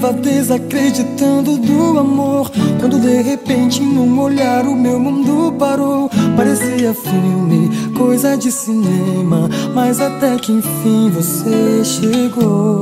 Tava desacreditando do amor, quando de repente num olhar o meu mundo parou. Parecia filme, coisa de cinema, mas até que enfim você chegou.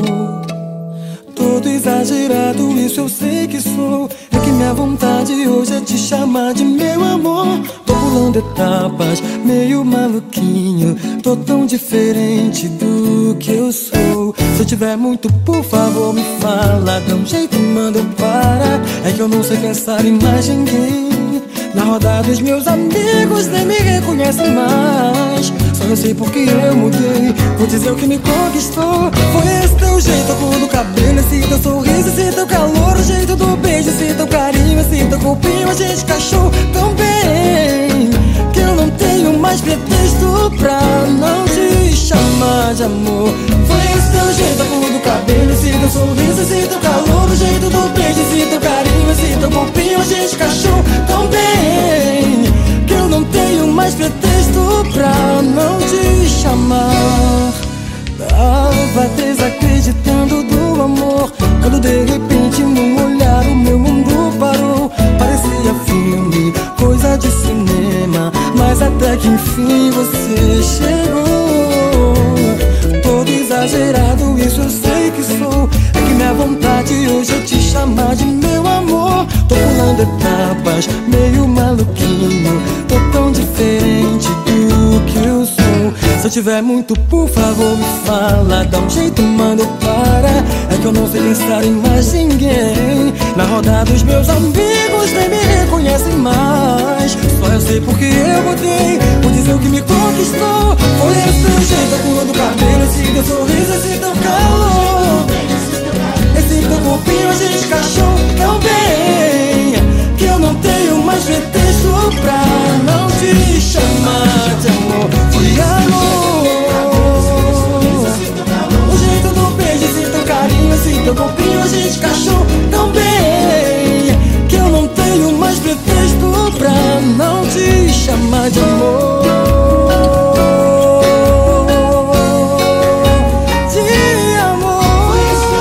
Todo exagerado, isso eu sei que sou. É que minha vontade hoje é te chamar de meu amor. Tô pulando etapas, meio maluquinho. Tô tão diferente do que eu sou. Se eu tiver muito, por favor, me fala. Dá um jeito, manda eu parar. É que eu não sei pensar em mais ninguém. Na roda dos meus amigos nem me reconhecem mais. Só eu sei porque eu mudei. Vou dizer o que me conquistou. Foi esse teu jeito, a cor do cabelo, esse teu sorriso, esse teu calor, o jeito do beijo, esse teu carinho, esse teu corpinho. A gente encaixou tão bem que eu não tenho mais pretexto pra não te chamar de amor. Foi esse teu jeito, a cor do cabelo, esse teu sorriso, esse teu calor, o jeito do beijo, esse teu carinho, esse teu corpinho. A gente encaixou tão bem que eu não tenho mais pretexto pra não te chamar. Tava desacreditando do amor, quando de repente num olhar o meu mundo parou. Parecia filme, coisa de cinema, mas até que enfim você chegou. Todo exagerado, isso eu sei que sou. É que minha vontade hoje é te chamar de meu amor. Tô pulando etapas, meio maluquinho. Tô tão diferente do que eu sou. Se eu tiver muito, por favor, me fala. Dá um jeito, manda eu parar. É que eu não sei pensar em mais ninguém. Na roda dos meus amigos nem me reconhecem mais. Só eu sei porque eu mudei. Vou dizer o que me conquistou. Foi esse teu jeito, a cor do cabelo, esse teu sorriso, esse teu calor, esse teu corpinho. A gente encaixou tão bem que eu não tenho mais pretexto pra não te chamar de amor. De amor, o jeito do beijo, esse teu carinho, esse teu corpinho. A gente encaixou tão bem que eu não tenho mais pretexto pra não te chamar de amor. De amor,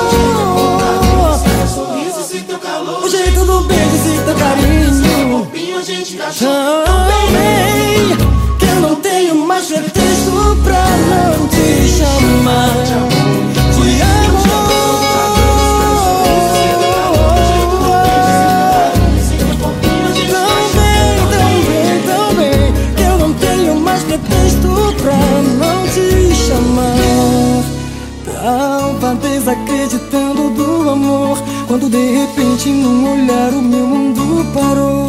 o jeito do beijo, esse teu carinho, A gente encaixou tão bem que eu não tenho mais pretexto pra não te chamar de amor. Tão bem que eu não tenho mais pretexto pra não te chamar. Tava desacreditando do amor, quando de repente num olhar o meu mundo parou.